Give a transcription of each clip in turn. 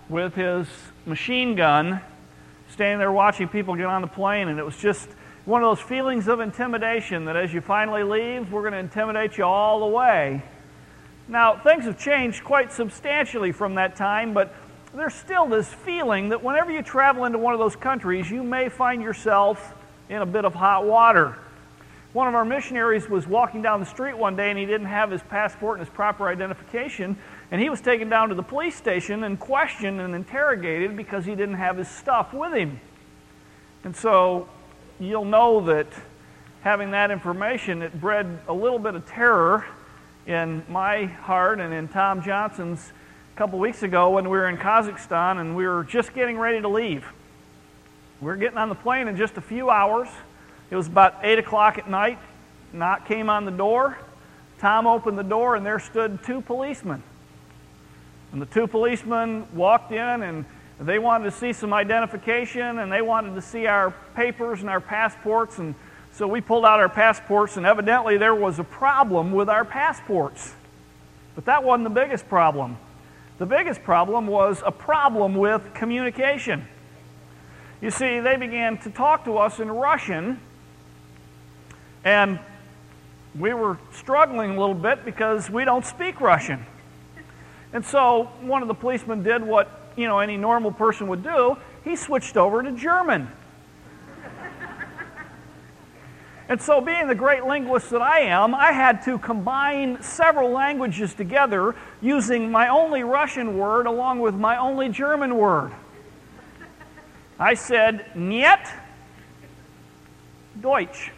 with his machine gun, standing there watching people get on the plane, and it was just one of those feelings of intimidation that as you finally leave, we're going to intimidate you all the way. Now, things have changed quite substantially from that time, but there's still this feeling that whenever you travel into one of those countries, you may find yourself in a bit of hot water. One of our missionaries was walking down the street one day, and he didn't have his passport and his proper identification, and he was taken down to the police station and questioned and interrogated because he didn't have his stuff with him. And so you'll know that having that information, it bred a little bit of terror in my heart and in Tom Johnson's a couple weeks ago when we were in Kazakhstan and we were just getting ready to leave. We were getting on the plane in just a few hours. It was about 8 o'clock at night. Knock came on the door. Tom opened the door, and there stood 2 policemen. And the 2 policemen walked in, and they wanted to see some identification, and they wanted to see our papers and our passports. And so we pulled out our passports, and evidently there was a problem with our passports. But that wasn't the biggest problem. The biggest problem was a problem with communication. You see, they began to talk to us in Russian, and we were struggling a little bit because we don't speak Russian. And so one of the policemen did what, any normal person would do. He switched over to German. And so being the great linguist that I am, I had to combine several languages together using my only Russian word along with my only German word. I said, "Niet, Deutsch."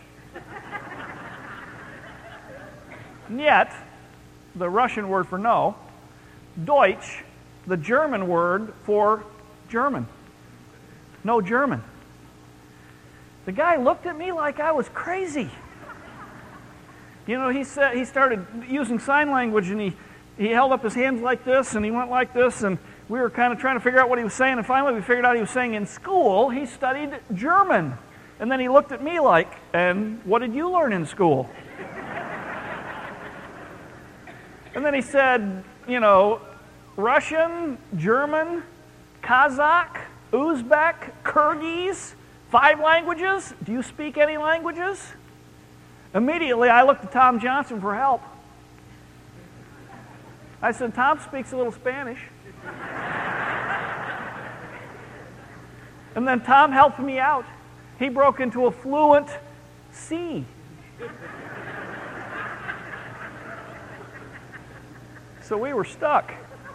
"Niet," the Russian word for no, "Deutsch," the German word for German. No German. The guy looked at me like I was crazy. He started using sign language, and he held up his hands like this, and he went like this, and we were kind of trying to figure out what he was saying, and finally we figured out he was saying in school he studied German. And then he looked at me like, "And what did you learn in school?" And then he said, Russian, German, Kazakh, Uzbek, Kyrgyz, 5 languages. Do you speak any languages? Immediately I looked to Tom Johnson for help. I said, "Tom speaks a little Spanish." And then Tom helped me out. He broke into a fluent C. So we were stuck.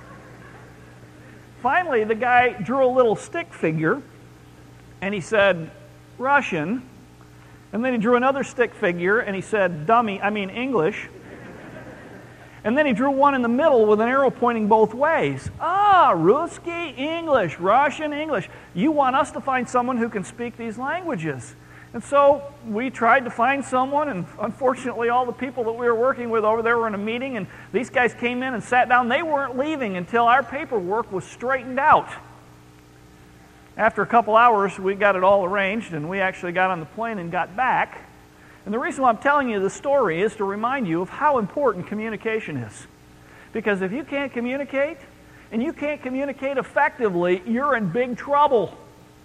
Finally, the guy drew a little stick figure, and he said, "Russian." And then he drew another stick figure, and he said, English. And then he drew one in the middle with an arrow pointing both ways. Ruski, English, Russian, English. You want us to find someone who can speak these languages. And so we tried to find someone, and unfortunately all the people that we were working with over there were in a meeting, and these guys came in and sat down. They weren't leaving until our paperwork was straightened out. After a couple hours, we got it all arranged, and we actually got on the plane and got back. And the reason why I'm telling you this story is to remind you of how important communication is. Because if you can't communicate, and you can't communicate effectively, you're in big trouble.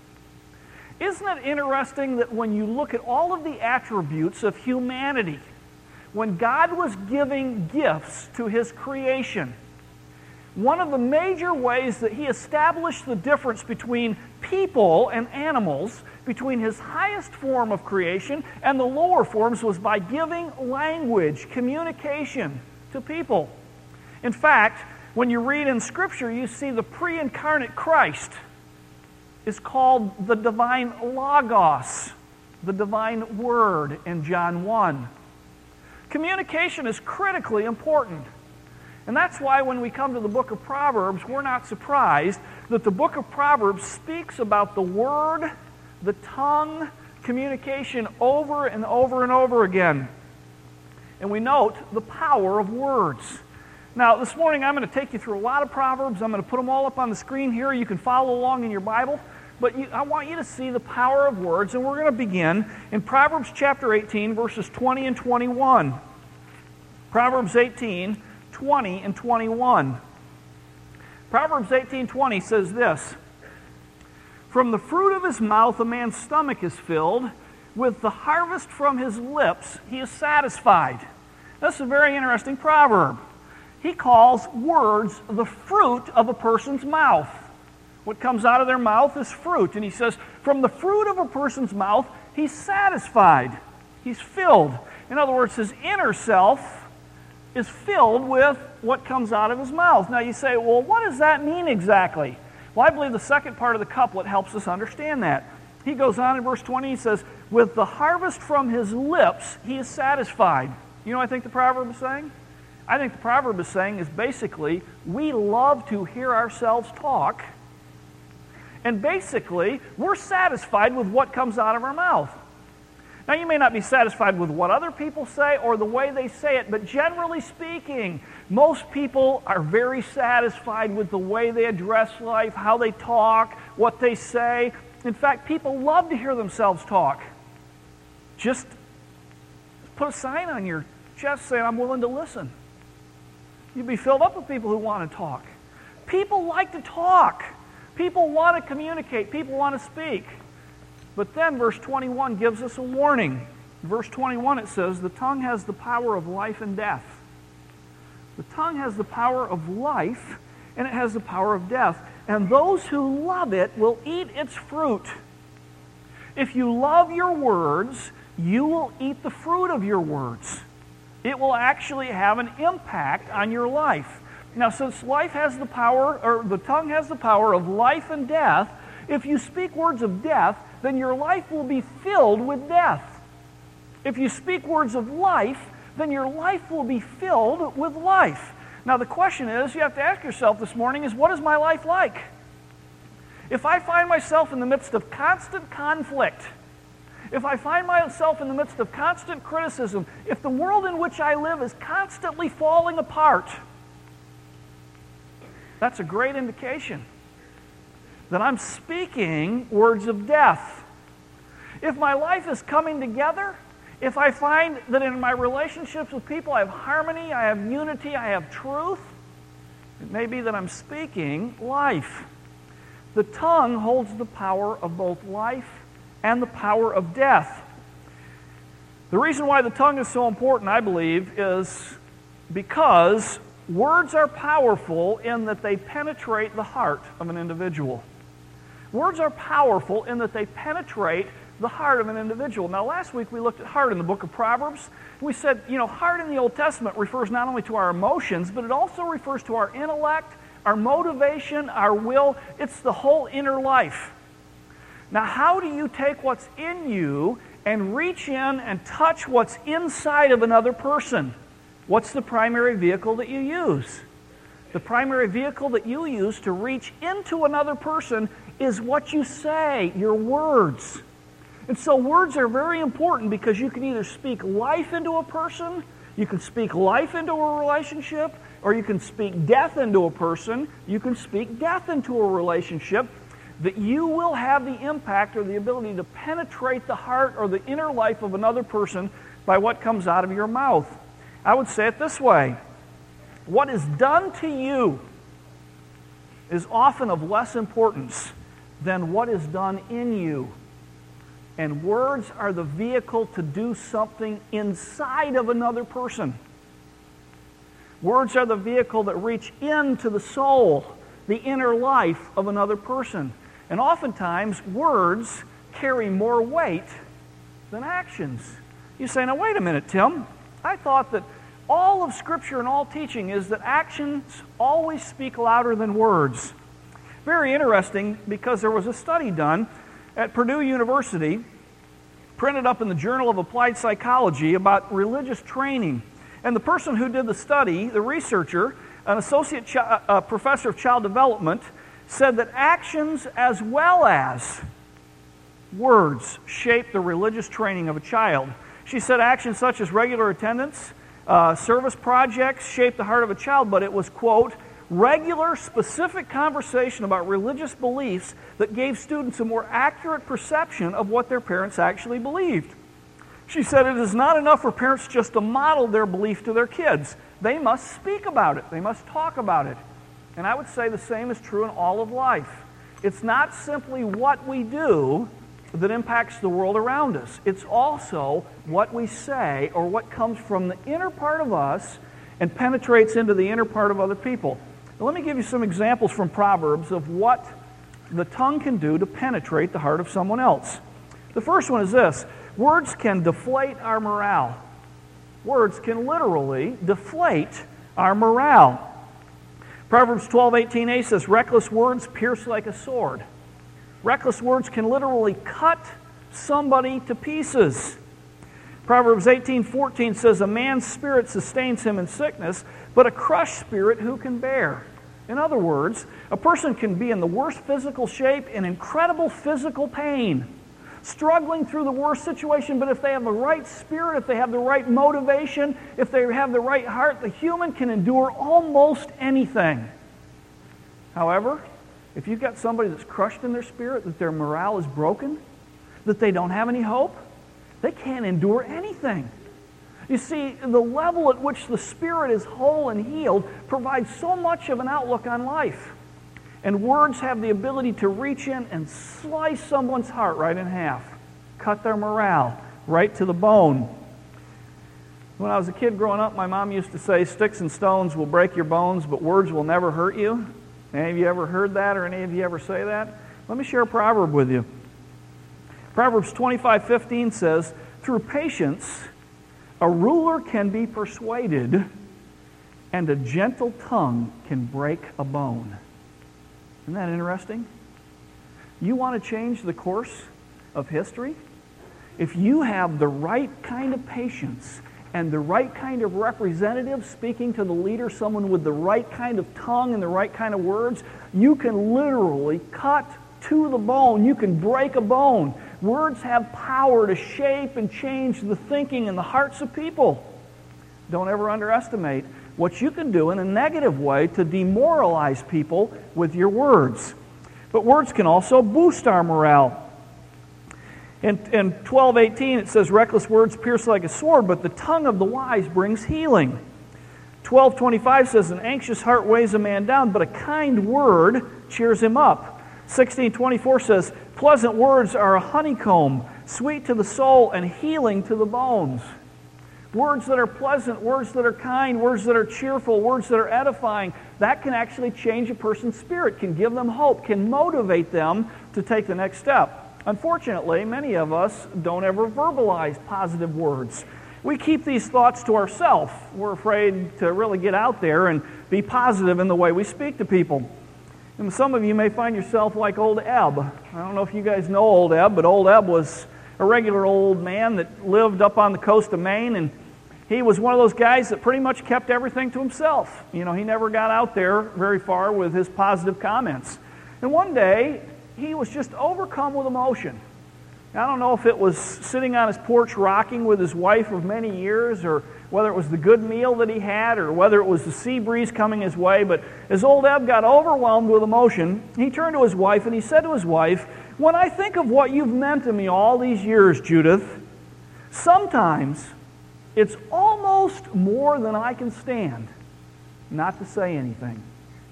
Isn't it interesting that when you look at all of the attributes of humanity, when God was giving gifts to His creation, one of the major ways that He established the difference between people and animals, between His highest form of creation and the lower forms, was by giving language, communication to people. In fact, when you read in Scripture, you see the pre-incarnate Christ is called the divine Logos, the divine Word in John 1. Communication is critically important. And that's why when we come to the book of Proverbs, we're not surprised that the book of Proverbs speaks about the word, the tongue, communication over and over and over again. And we note the power of words. Now, this morning I'm going to take you through a lot of Proverbs. I'm going to put them all up on the screen here. You can follow along in your Bible. But I want you to see the power of words, and we're going to begin in Proverbs chapter 18, verses 20 and 21. Proverbs 18, 20 and 21. Proverbs 18:20 says this, "From the fruit of his mouth a man's stomach is filled. With the harvest from his lips he is satisfied." That's a very interesting proverb. He calls words the fruit of a person's mouth. What comes out of their mouth is fruit. And he says, from the fruit of a person's mouth, he's satisfied. He's filled. In other words, his inner self is filled with what comes out of his mouth. Now you say, well, what does that mean exactly? Well, I believe the second part of the couplet helps us understand that. He goes on in verse 20, he says, with the harvest from his lips, he is satisfied. You know what I think the proverb is saying? I think the proverb is saying is basically, we love to hear ourselves talk, and basically, we're satisfied with what comes out of our mouth. Now, you may not be satisfied with what other people say or the way they say it, but generally speaking, most people are very satisfied with the way they address life, how they talk, what they say. In fact, people love to hear themselves talk. Just put a sign on your chest saying, I'm willing to listen. You'll be filled up with people who want to talk. People like to talk. People want to communicate. People want to speak. But then verse 21 gives us a warning. In verse 21 it says, the tongue has the power of life and death. The tongue has the power of life, and it has the power of death. And those who love it will eat its fruit. If you love your words, you will eat the fruit of your words. It will actually have an impact on your life. Now, since life has the power, or the tongue has the power of life and death, if you speak words of death, then your life will be filled with death. If you speak words of life, then your life will be filled with life. Now, the question is, you have to ask yourself this morning, is what is my life like? If I find myself in the midst of constant conflict, if I find myself in the midst of constant criticism, if the world in which I live is constantly falling apart, that's a great indication that I'm speaking words of death. If my life is coming together, if I find that in my relationships with people I have harmony, I have unity, I have truth, it may be that I'm speaking life. The tongue holds the power of both life and the power of death. The reason why the tongue is so important, I believe, is because words are powerful in that they penetrate the heart of an individual. Words are powerful in that they penetrate the heart of an individual. Now, last week we looked at heart in the book of Proverbs. We said, heart in the Old Testament refers not only to our emotions, but it also refers to our intellect, our motivation, our will. It's the whole inner life. Now, how do you take what's in you and reach in and touch what's inside of another person? What's the primary vehicle that you use? The primary vehicle that you use to reach into another person is what you say, your words. And so words are very important because you can either speak life into a person, you can speak life into a relationship, or you can speak death into a person, you can speak death into a relationship, that you will have the impact or the ability to penetrate the heart or the inner life of another person by what comes out of your mouth. I would say it this way. What is done to you is often of less importance than what is done in you. And words are the vehicle to do something inside of another person. Words are the vehicle that reach into the soul, the inner life of another person. And oftentimes, words carry more weight than actions. You say, now wait a minute, Tim. I thought that all of Scripture and all teaching is that actions always speak louder than words. Very interesting, because there was a study done at Purdue University, printed up in the Journal of Applied Psychology, about religious training. And the person who did the study, the researcher, an associate professor of child development, said that actions as well as words shape the religious training of a child. She said actions such as regular attendance, service projects shape the heart of a child, but it was, quote, regular, specific conversation about religious beliefs that gave students a more accurate perception of what their parents actually believed. She said it is not enough for parents just to model their belief to their kids. They must speak about it. They must talk about it. And I would say the same is true in all of life. It's not simply what we do that impacts the world around us. It's also what we say or what comes from the inner part of us and penetrates into the inner part of other people. Now, let me give you some examples from Proverbs of what the tongue can do to penetrate the heart of someone else. The first one is this: words can deflate our morale. Words can literally deflate our morale. Proverbs 12:18a says, reckless words pierce like a sword. Reckless words can literally cut somebody to pieces. Proverbs 18:14 says, a man's spirit sustains him in sickness, but a crushed spirit who can bear? In other words, a person can be in the worst physical shape, in incredible physical pain, struggling through the worst situation, but if they have the right spirit, if they have the right motivation, if they have the right heart, the human can endure almost anything. However, if you've got somebody that's crushed in their spirit, that their morale is broken, that they don't have any hope, they can't endure anything. You see, the level at which the spirit is whole and healed provides so much of an outlook on life. And words have the ability to reach in and slice someone's heart right in half, cut their morale right to the bone. When I was a kid growing up, my mom used to say, sticks and stones will break your bones, but words will never hurt you. Any of you ever heard that, or any of you ever say that? Let me share a proverb with you. Proverbs 25:15 says, through patience, a ruler can be persuaded, and a gentle tongue can break a bone. Isn't that interesting? You want to change the course of history? If you have the right kind of patience and the right kind of representative speaking to the leader, someone with the right kind of tongue and the right kind of words, you can literally cut to the bone. You can break a bone. Words have power to shape and change the thinking and the hearts of people. Don't ever underestimate what you can do in a negative way to demoralize people with your words. But words can also boost our morale. In 12:18 it says, reckless words pierce like a sword, but the tongue of the wise brings healing. 12:25 says, an anxious heart weighs a man down, but a kind word cheers him up. 16:24 says, pleasant words are a honeycomb, sweet to the soul and healing to the bones. Words that are pleasant, words that are kind, words that are cheerful, words that are edifying, that can actually change a person's spirit, can give them hope, can motivate them to take the next step. Unfortunately, many of us don't ever verbalize positive words. We keep these thoughts to ourselves. We're afraid to really get out there and be positive in the way we speak to people. And some of you may find yourself like old Eb. I don't know if you guys know old Eb, but old Eb was a regular old man that lived up on the coast of Maine, and he was one of those guys that pretty much kept everything to himself. You know, he never got out there very far with his positive comments. And one day, he was just overcome with emotion. I don't know if it was sitting on his porch rocking with his wife of many years, or whether it was the good meal that he had, or whether it was the sea breeze coming his way, but as old Eb got overwhelmed with emotion, he turned to his wife and he said to his wife, when I think of what you've meant to me all these years, Judith, sometimes it's almost more than I can stand not to say anything.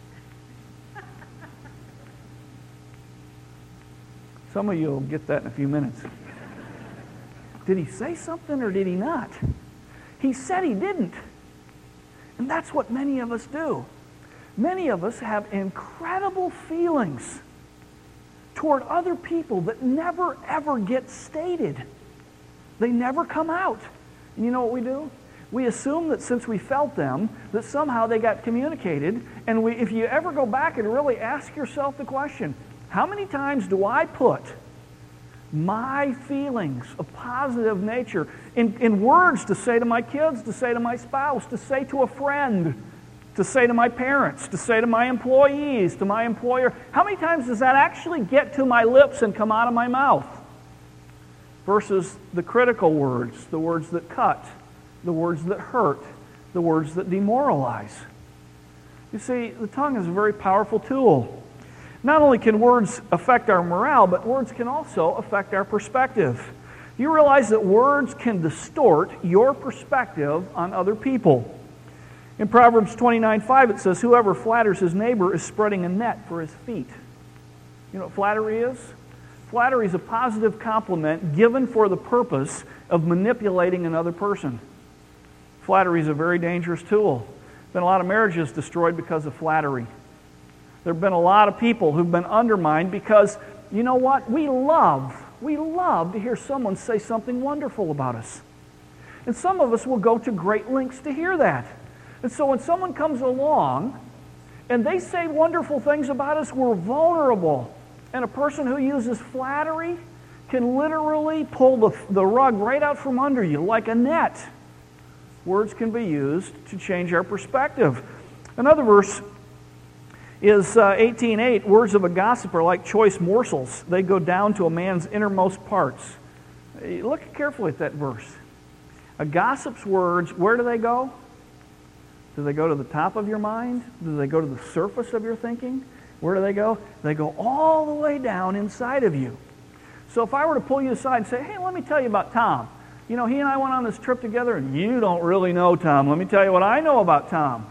Some of you will get that in a few minutes. Did he say something or did he not? He said he didn't. And that's what many of us do. Many of us have incredible feelings toward other people that never ever get stated. They never come out. And you know what we do? We assume that since we felt them, that somehow they got communicated. And if you ever go back and really ask yourself the question, how many times do I put my feelings of positive nature in words to say to my kids, to say to my spouse, to say to a friend, to say to my parents, to say to my employees, to my employer? How many times does that actually get to my lips and come out of my mouth? Versus the critical words, the words that cut, the words that hurt, the words that demoralize. You see, the tongue is a very powerful tool. Not only can words affect our morale, but words can also affect our perspective. You realize that words can distort your perspective on other people. In Proverbs 29:5 it says, whoever flatters his neighbor is spreading a net for his feet. You know what flattery is? Flattery is a positive compliment given for the purpose of manipulating another person. Flattery is a very dangerous tool. There's been a lot of marriages destroyed because of flattery. There have been a lot of people who've been undermined because, you know what? We love to hear someone say something wonderful about us. And some of us will go to great lengths to hear that. And so when someone comes along and they say wonderful things about us, we're vulnerable. And a person who uses flattery can literally pull the rug right out from under you like a net. Words can be used to change our perspective. Another verse is 18:8. Words of a gossip are like choice morsels. They go down to a man's innermost parts. Look carefully at that verse. A gossip's words, where do they go? Do they go to the top of your mind? Do they go to the surface of your thinking? Where do they go? They go all the way down inside of you. So if I were to pull you aside and say, hey, let me tell you about Tom. You know, he and I went on this trip together, and you don't really know Tom. Let me tell you what I know about Tom.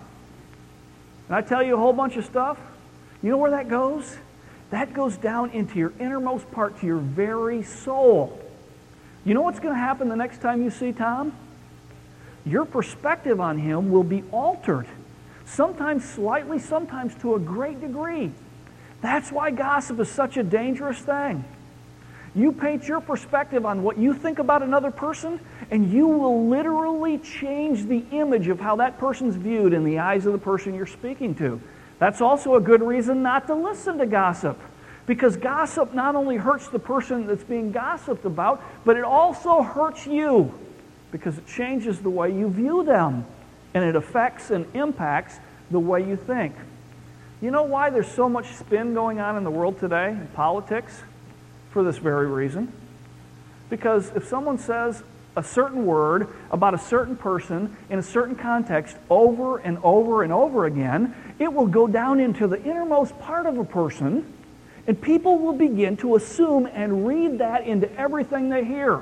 And I tell you a whole bunch of stuff. You know where that goes? That goes down into your innermost part, to your very soul. You know what's going to happen the next time you see Tom? Your perspective on him will be altered. Sometimes slightly, sometimes to a great degree. That's why gossip is such a dangerous thing. You paint your perspective on what you think about another person, and you will literally change the image of how that person's viewed in the eyes of the person you're speaking to. That's also a good reason not to listen to gossip. Because gossip not only hurts the person that's being gossiped about, but it also hurts you. Because it changes the way you view them. And it affects and impacts the way you think. You know why there's so much spin going on in the world today, in politics? For this very reason. Because if someone says a certain word about a certain person in a certain context over and over and over again, it will go down into the innermost part of a person, and people will begin to assume and read that into everything they hear.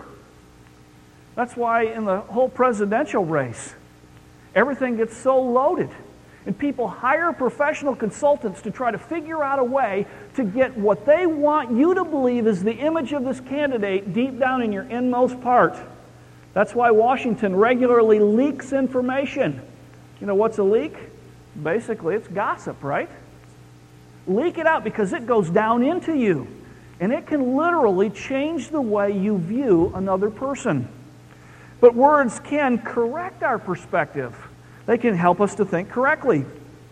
That's why in the whole presidential race, everything gets so loaded. And people hire professional consultants to try to figure out a way to get what they want you to believe is the image of this candidate deep down in your inmost part. That's why Washington regularly leaks information. You know what's a leak? Basically, it's gossip, right? Leak it out because it goes down into you. And it can literally change the way you view another person. But words can correct our perspective. They can help us to think correctly.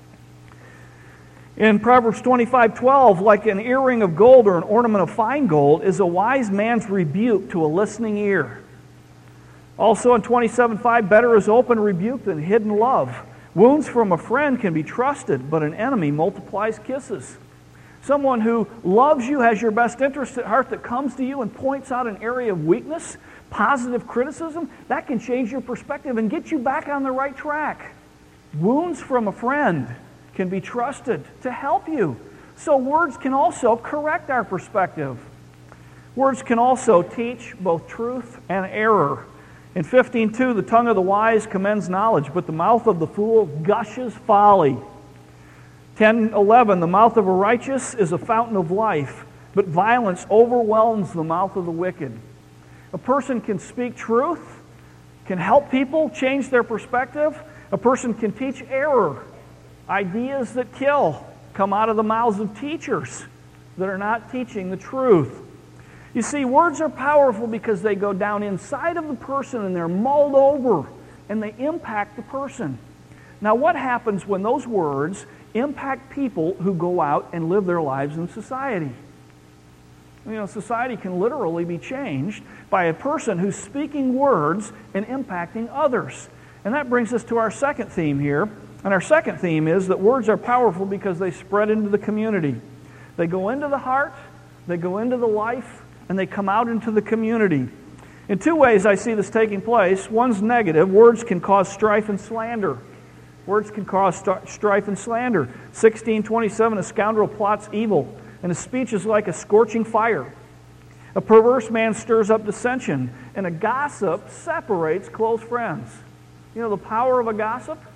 In Proverbs 25:12, like an earring of gold or an ornament of fine gold is a wise man's rebuke to a listening ear. Also in 27:5, better is open rebuke than hidden love. Wounds from a friend can be trusted, but an enemy multiplies kisses. Someone who loves you, has your best interest at heart, that comes to you and points out an area of weakness, positive criticism, that can change your perspective and get you back on the right track. Wounds from a friend can be trusted to help you. So words can also correct our perspective. Words can also teach both truth and error. In 15:2, the tongue of the wise commends knowledge, but the mouth of the fool gushes folly. 10:11, the mouth of a righteous is a fountain of life, but violence overwhelms the mouth of the wicked. A person can speak truth, can help people change their perspective. A person can teach error. Ideas that kill come out of the mouths of teachers that are not teaching the truth. You see, words are powerful because they go down inside of the person and they're mulled over and they impact the person. Now, what happens when those words impact people who go out and live their lives in society? You know, society can literally be changed by a person who's speaking words and impacting others. And that brings us to our second theme here. And our second theme is that words are powerful because they spread into the community. They go into the heart, they go into the life, and they come out into the community. In two ways I see this taking place. One's negative. Words can cause strife and slander. Words can cause strife and slander. 16:27, a scoundrel plots evil, and his speech is like a scorching fire. A perverse man stirs up dissension, and a gossip separates close friends. You know the power of a gossip?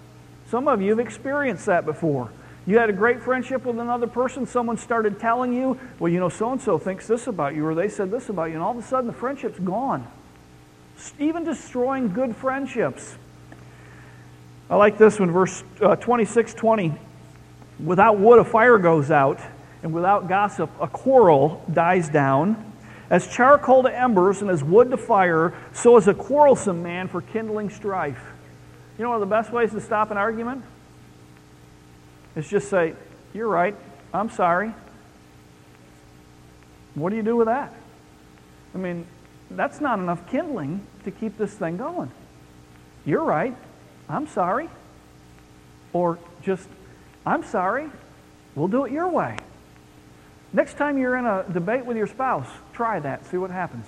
Some of you have experienced that before. You had a great friendship with another person. Someone started telling you, well, you know, so-and-so thinks this about you, or they said this about you, and all of a sudden the friendship's gone. Even destroying good friendships. I like this one, verse 26:20. Without wood a fire goes out, and without gossip a quarrel dies down. As charcoal to embers and as wood to fire, so is a quarrelsome man for kindling strife. You know one of the best ways to stop an argument? Is just say, you're right, I'm sorry. What do you do with that? I mean, that's not enough kindling to keep this thing going. You're right, I'm sorry. Or just, I'm sorry, we'll do it your way. Next time you're in a debate with your spouse, try that, see what happens.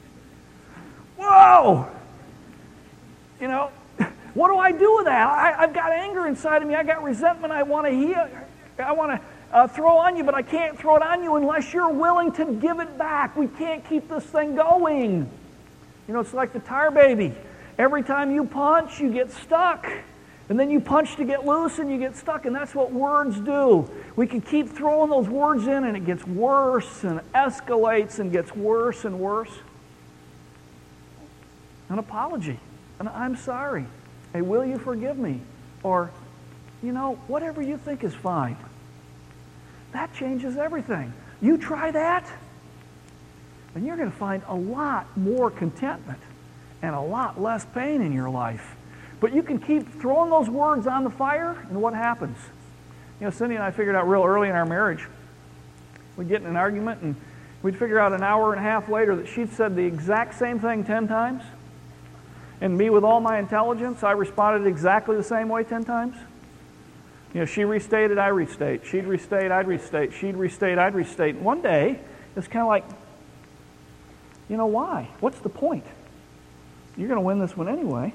Whoa! You know, what do I do with that? I've got anger inside of me. I got resentment I want to throw on you, but I can't throw it on you unless you're willing to give it back. We can't keep this thing going. You know, it's like the tire baby. Every time you punch, you get stuck. And then you punch to get loose and you get stuck, and that's what words do. We can keep throwing those words in and it gets worse and escalates and gets worse and worse. An apology. An I'm sorry. Hey, will you forgive me? Or, you know, whatever you think is fine. That changes everything. You try that, and you're going to find a lot more contentment and a lot less pain in your life. But you can keep throwing those words on the fire, and what happens? You know, Cindy and I figured out real early in our marriage, we'd get in an argument, and we'd figure out an hour and a half later that she'd said the exact same thing 10 times. And me, with all my intelligence, I responded exactly the same way 10 times. You know, she restated, I restate. She'd restate, I'd restate. She'd restate, I'd restate. One day, it's kind of like, you know, why? What's the point? You're going to win this one anyway.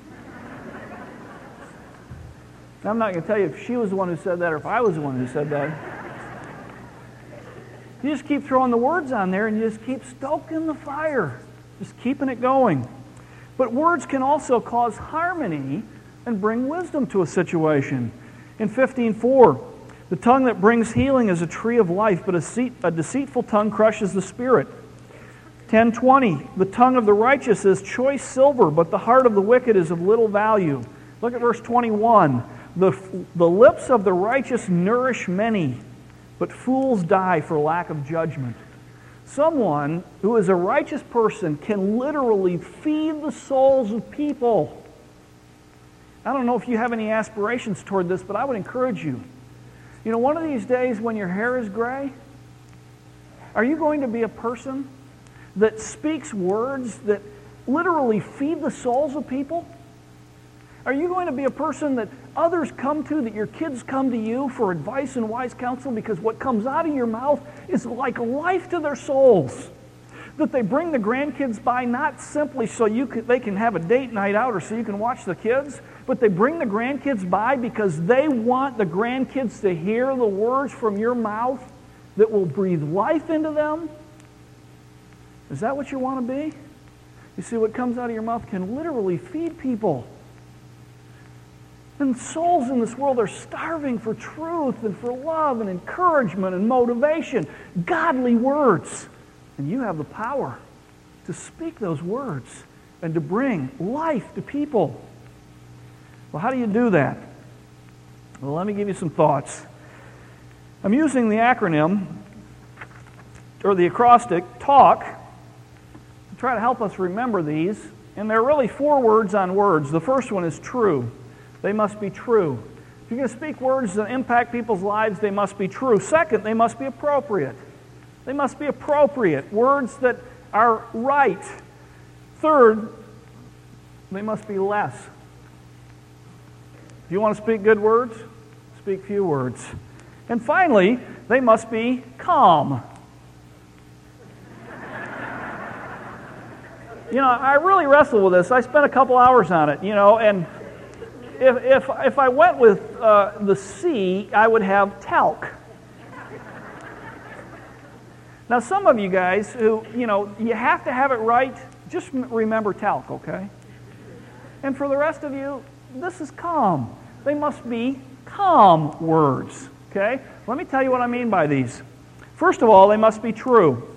I'm not going to tell you if she was the one who said that or if I was the one who said that. You just keep throwing the words on there and you just keep stoking the fire, just keeping it going. But words can also cause harmony and bring wisdom to a situation. In 15:4, the tongue that brings healing is a tree of life, but a deceitful tongue crushes the spirit. 10:20, the tongue of the righteous is choice silver, but the heart of the wicked is of little value. Look at verse 21. The lips of the righteous nourish many, but fools die for lack of judgment. Someone who is a righteous person can literally feed the souls of people. I don't know if you have any aspirations toward this, but I would encourage you. You know, one of these days when your hair is gray, are you going to be a person that speaks words that literally feed the souls of people? Are you going to be a person that others come to, that your kids come to you for advice and wise counsel because what comes out of your mouth is like life to their souls? That they bring the grandkids by not simply so they can have a date night out or so you can watch the kids, but they bring the grandkids by because they want the grandkids to hear the words from your mouth that will breathe life into them? Is that what you want to be? You see, what comes out of your mouth can literally feed people. And souls in this world are starving for truth and for love and encouragement and motivation, godly words. And you have the power to speak those words and to bring life to people. Well, how do you do that? Well, let me give you some thoughts. I'm using the acronym, or the acrostic, TALK, to try to help us remember these. And there are really 4 words on words. The first one is true. They must be true. If you're going to speak words that impact people's lives, they must be true. Second, they must be appropriate. They must be appropriate. Words that are right. Third, they must be less. If you want to speak good words, speak few words. And finally, they must be calm. You know, I really wrestle with this. I spent a couple hours on it, and if I went with the C, I would have talc. Now, some of you guys who, you have to have it right, just remember talc, okay? And for the rest of you, this is calm. they must be calm words. Okay? Let me tell you what I mean by these. First of all, they must be true.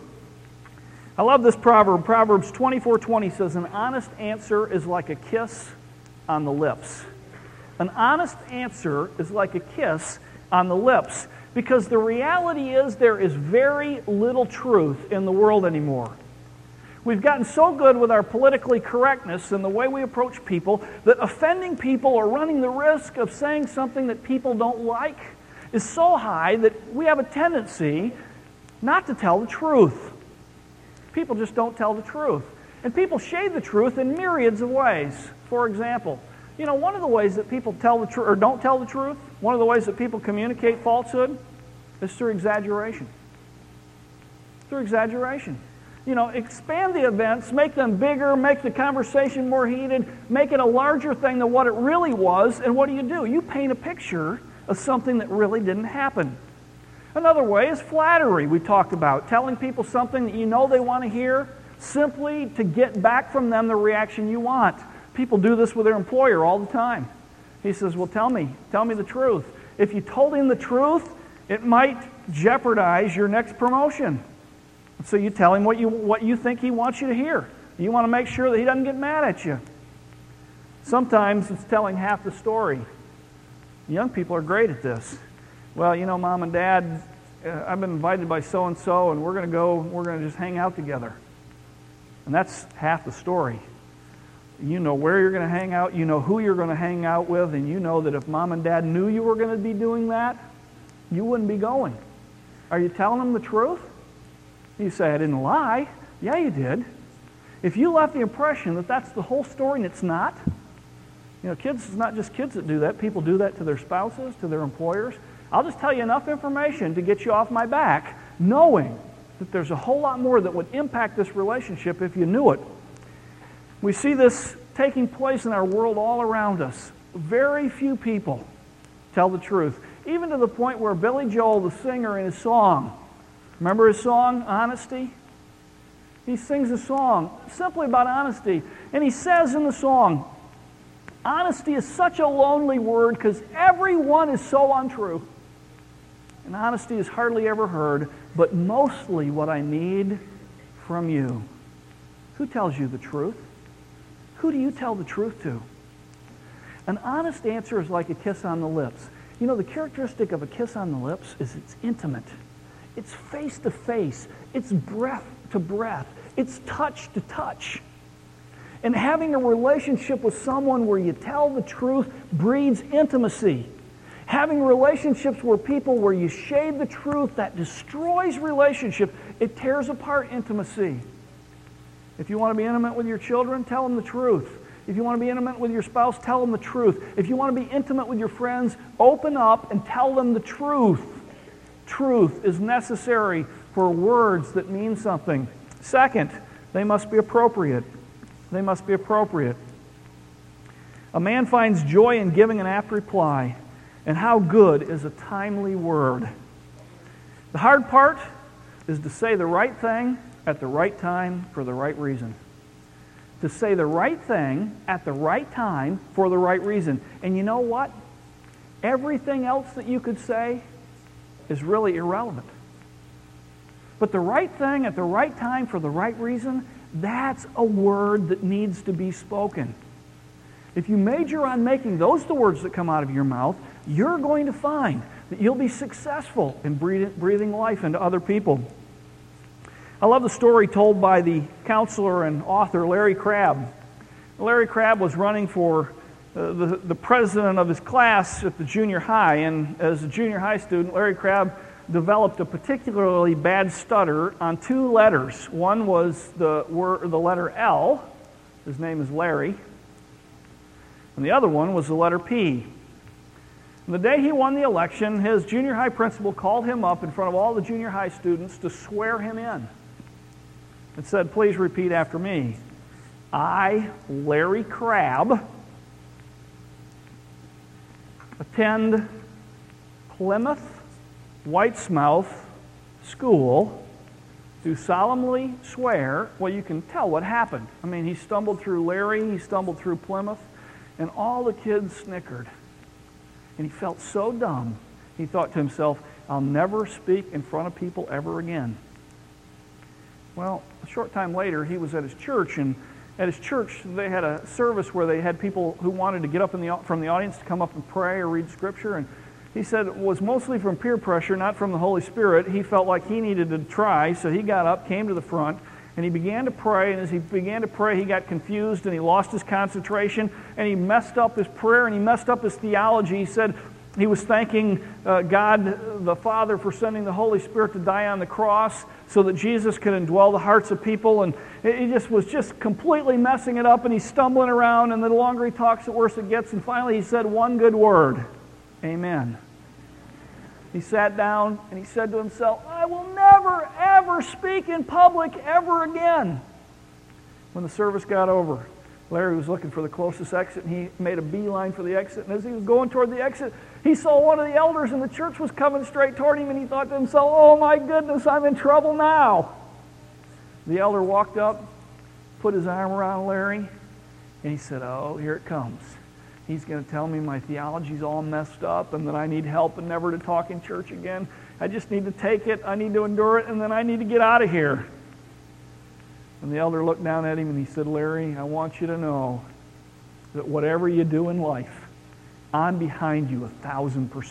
I love this proverb. Proverbs 24:20 says, an honest answer is like a kiss on the lips. An honest answer is like a kiss on the lips. Because the reality is there is very little truth in the world anymore. We've gotten so good with our politically correctness and the way we approach people that offending people or running the risk of saying something that people don't like is so high that we have a tendency not to tell the truth. People just don't tell the truth. And people shade the truth in myriads of ways. For example, one of the ways that people tell the truth or don't tell the truth, one of the ways that people communicate falsehood is through exaggeration. Through exaggeration. Expand the events, make them bigger, make the conversation more heated, make it a larger thing than what it really was, and what do? You paint a picture of something that really didn't happen. Another way is flattery we talked about, telling people something that you know they want to hear simply to get back from them the reaction you want. People do this with their employer all the time. He says, well, tell me the truth. If you told him the truth, it might jeopardize your next promotion. So you tell him what you think he wants you to hear. You want to make sure that he doesn't get mad at you. Sometimes it's telling half the story. Young people are great at this. Well, Mom and Dad, I've been invited by so-and-so, and we're going to just hang out together. And that's half the story. You know where you're going to hang out, you know who you're going to hang out with, and you know that if Mom and Dad knew you were going to be doing that, you wouldn't be going. Are you telling them the truth? You say, I didn't lie. Yeah, you did. If you left the impression that that's the whole story and it's not, kids, it's not just kids that do that. People do that to their spouses, to their employers. I'll just tell you enough information to get you off my back, knowing that there's a whole lot more that would impact this relationship if you knew it. We see this taking place in our world all around us. Very few people tell the truth, even to the point where Billy Joel, the singer, in his song, remember his song, Honesty? He sings a song simply about honesty. And he says in the song, honesty is such a lonely word because everyone is so untrue. And honesty is hardly ever heard, but mostly what I need from you. Who tells you the truth? Who do you tell the truth to? An honest answer is like a kiss on the lips. The characteristic of a kiss on the lips is it's intimate. It's face to face. It's breath to breath. It's touch to touch. And having a relationship with someone where you tell the truth breeds intimacy. Having relationships where you shade the truth, that destroys relationship. It tears apart intimacy. If you want to be intimate with your children, tell them the truth. If you want to be intimate with your spouse, tell them the truth. If you want to be intimate with your friends, open up and tell them the truth. Truth is necessary for words that mean something. Second, they must be appropriate. They must be appropriate. A man finds joy in giving an apt reply, and how good is a timely word. The hard part is to say the right thing at the right time for the right reason. To say the right thing at the right time for the right reason. And you know what? Everything else that you could say is really irrelevant. But the right thing at the right time for the right reason, that's a word that needs to be spoken. If you major on making those the words that come out of your mouth, you're going to find that you'll be successful in breathing life into other people. I love the story told by the counselor and author Larry Crabb. Larry Crabb was running for the president of his class at the junior high, and as a junior high student, Larry Crabb developed a particularly bad stutter on two letters. One was the letter L, his name is Larry, and the other one was the letter P. And the day he won the election, his junior high principal called him up in front of all the junior high students to swear him in. It said, please repeat after me. I, Larry Crabb, attend Plymouth Whitesmouth School, do solemnly swear. Well, you can tell what happened. I mean, he stumbled through Larry, he stumbled through Plymouth, and all the kids snickered. And he felt so dumb. He thought to himself, I'll never speak in front of people ever again. Well, a short time later, he was at his church, and at his church, they had a service where they had people who wanted to get up from the audience to come up and pray or read Scripture, and he said it was mostly from peer pressure, not from the Holy Spirit. He felt like he needed to try, so he got up, came to the front, and he began to pray, and as he began to pray, he got confused, and he lost his concentration, and he messed up his prayer, and he messed up his theology. He said he was thanking God the Father for sending the Holy Spirit to die on the cross so that Jesus could indwell the hearts of people, and he just was completely messing it up, and he's stumbling around, and the longer he talks, the worse it gets, and finally he said one good word, amen. He sat down and he said to himself, I will never, ever speak in public ever again. When the service got over, Larry was looking for the closest exit, and he made a beeline for the exit, and as he was going toward the exit, he saw one of the elders in the church was coming straight toward him, and he thought to himself, oh my goodness, I'm in trouble now. The elder walked up, put his arm around Larry, and he said, oh, here it comes. He's going to tell me my theology's all messed up and that I need help and never to talk in church again. I just need to take it, I need to endure it, and then I need to get out of here. And the elder looked down at him and he said, Larry, I want you to know that whatever you do in life, I'm behind you 1,000%.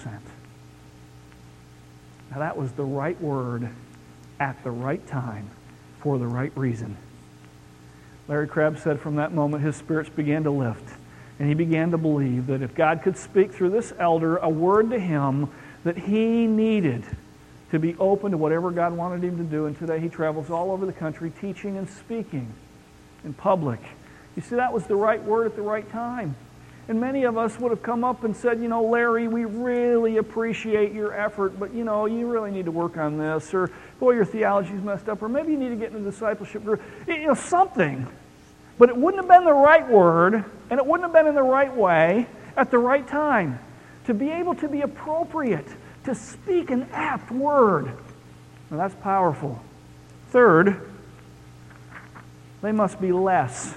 Now that was the right word at the right time for the right reason. Larry Crabb said from that moment his spirits began to lift. And he began to believe that if God could speak through this elder a word to him, that he needed to be open to whatever God wanted him to do. And today he travels all over the country teaching and speaking in public. You see, that was the right word at the right time. And many of us would have come up and said, you know, Larry, we really appreciate your effort, but, you know, you really need to work on this. Or, boy, your theology's messed up. Or maybe you need to get in a discipleship group. You know, something. But it wouldn't have been the right word, and it wouldn't have been in the right way at the right time. To be able to be appropriate, to speak an apt word. Now that's powerful. Third, they must be less.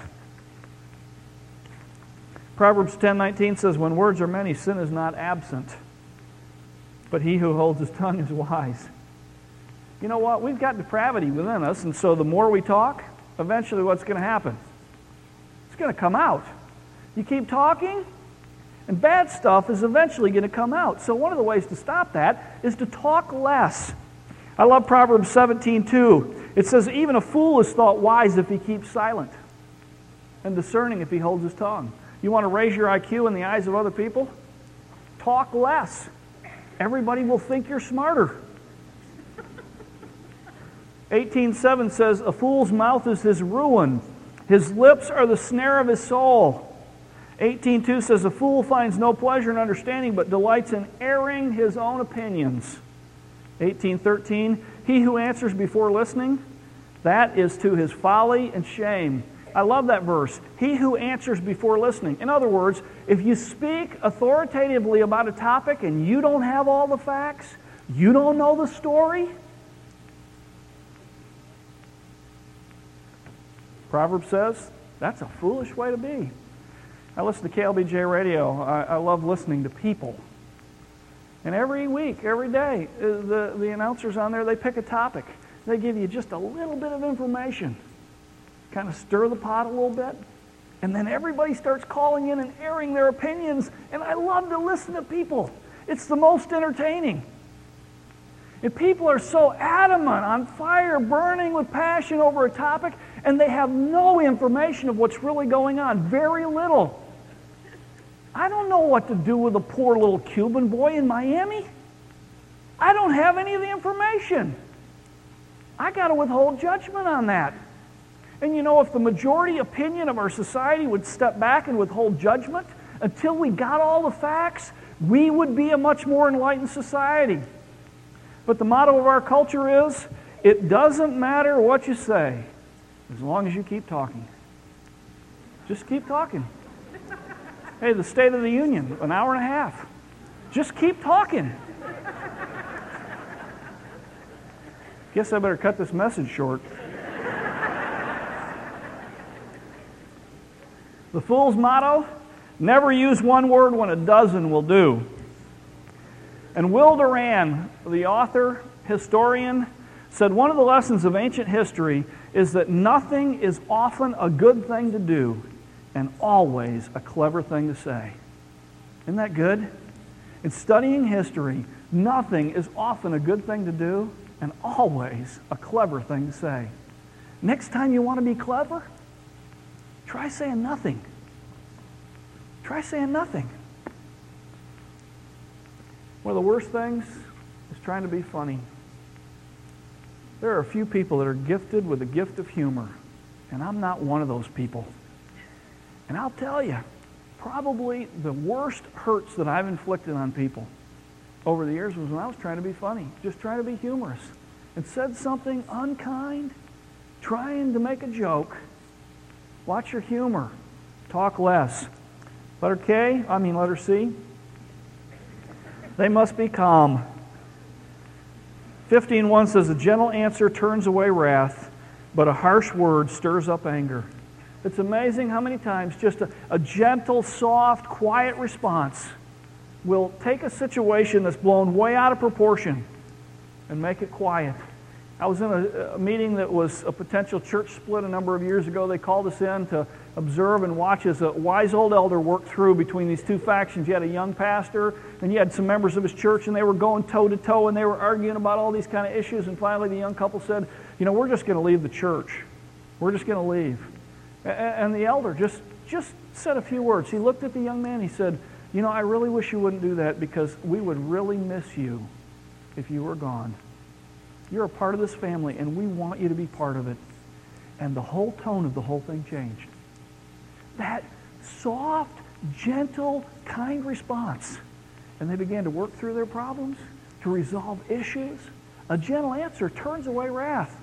Proverbs 10:19 says, when words are many, sin is not absent. But he who holds his tongue is wise. You know what? We've got depravity within us, and so the more we talk, eventually what's going to happen? It's going to come out. You keep talking, and bad stuff is eventually going to come out. So one of the ways to stop that is to talk less. I love Proverbs 17:2. It says, even a fool is thought wise if he keeps silent, and discerning if he holds his tongue. You want to raise your IQ in the eyes of other people? Talk less. Everybody will think you're smarter. 18:7 says, a fool's mouth is his ruin. His lips are the snare of his soul. 18:2 says, a fool finds no pleasure in understanding, but delights in airing his own opinions. 18:13, he who answers before listening, that is to his folly and shame. I love that verse. He who answers before listening. In other words, if you speak authoritatively about a topic and you don't have all the facts, you don't know the story, Proverbs says, that's a foolish way to be. I listen to KLBJ radio. I love listening to people. And every week, every day, the announcers on there, they pick a topic. They give you just a little bit of information. Kind of stir the pot a little bit. And then everybody starts calling in and airing their opinions. And I love to listen to people. It's the most entertaining. If people are so adamant, on fire, burning with passion over a topic, and they have no information of what's really going on, very little. I don't know what to do with a poor little Cuban boy in Miami. I don't have any of the information. I got to withhold judgment on that. And you know, if the majority opinion of our society would step back and withhold judgment until we got all the facts, we would be a much more enlightened society. But the motto of our culture is, it doesn't matter what you say, as long as you keep talking. Just keep talking. Hey, the State of the Union, an hour and a half. Just keep talking. Guess I better cut this message short. The fool's motto, never use one word when a dozen will do. And Will Durant, the author, historian, said one of the lessons of ancient history is that nothing is often a good thing to do and always a clever thing to say. Isn't that good? In studying history, nothing is often a good thing to do and always a clever thing to say. Next time you want to be clever, try saying nothing. Try saying nothing. One of the worst things is trying to be funny. There are a few people that are gifted with the gift of humor, and I'm not one of those people. And I'll tell you, probably the worst hurts that I've inflicted on people over the years was when I was trying to be funny, just trying to be humorous, and said something unkind, trying to make a joke. Watch your humor. Talk less. Letter C. They must be calm. 15:1 says, a gentle answer turns away wrath, but a harsh word stirs up anger. It's amazing how many times just a gentle, soft, quiet response will take a situation that's blown way out of proportion and make it quiet. I was in a meeting that was a potential church split a number of years ago. They called us in to observe and watch as a wise old elder worked through between these two factions. You had a young pastor, and you had some members of his church, and they were going toe-to-toe, and they were arguing about all these kind of issues. And finally, the young couple said, we're just going to leave the church. We're just going to leave. And the elder just said a few words. He looked at the young man. He said, I really wish you wouldn't do that because we would really miss you if you were gone. You're a part of this family, and we want you to be part of it. And the whole tone of the whole thing changed. That soft, gentle, kind response. And they began to work through their problems, to resolve issues. A gentle answer turns away wrath.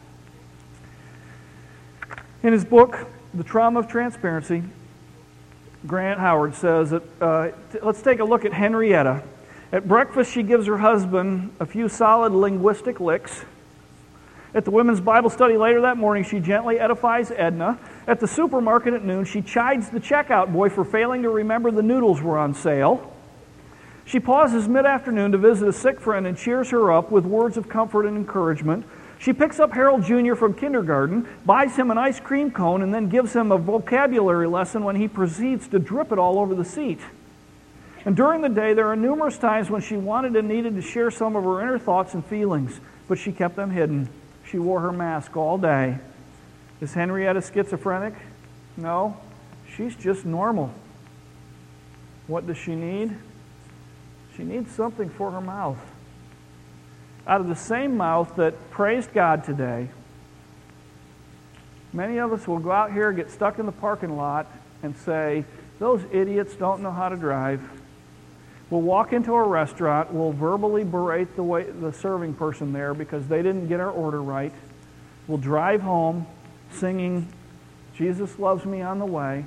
In his book, The Trauma of Transparency, Grant Howard says that, let's take a look at Henrietta. At breakfast, she gives her husband a few solid linguistic licks. At the women's Bible study later that morning, she gently edifies Edna. At the supermarket at noon, she chides the checkout boy for failing to remember the noodles were on sale. She pauses mid-afternoon to visit a sick friend and cheers her up with words of comfort and encouragement. She picks up Harold Jr. from kindergarten, buys him an ice cream cone, and then gives him a vocabulary lesson when he proceeds to drip it all over the seat. And during the day, there are numerous times when she wanted and needed to share some of her inner thoughts and feelings, but she kept them hidden. She wore her mask all day. Is Henrietta schizophrenic? No. She's just normal. What does she need? She needs something for her mouth. Out of the same mouth that praised God today, many of us will go out here, get stuck in the parking lot, and say, those idiots don't know how to drive. We'll walk into a restaurant, we'll verbally berate the serving person there because they didn't get our order right. We'll drive home singing, Jesus loves me on the way,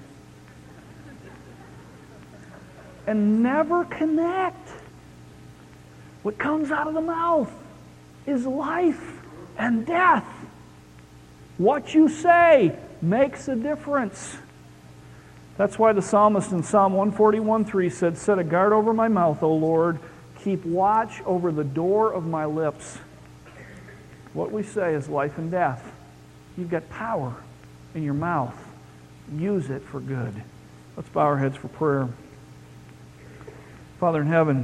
and never connect. What comes out of the mouth is life and death. What you say makes a difference. That's why the psalmist in Psalm 141:3 said, set a guard over my mouth, O Lord. Keep watch over the door of my lips. What we say is life and death. You've got power in your mouth. Use it for good. Let's bow our heads for prayer. Father in heaven,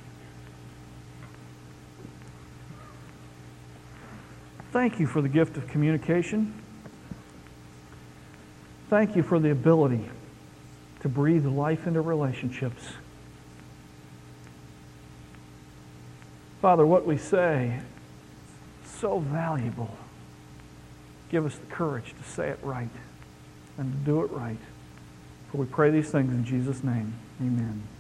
thank you for the gift of communication. Thank you for the ability to breathe life into relationships. Father, what we say is so valuable. Give us the courage to say it right and to do it right. For we pray these things in Jesus' name. Amen.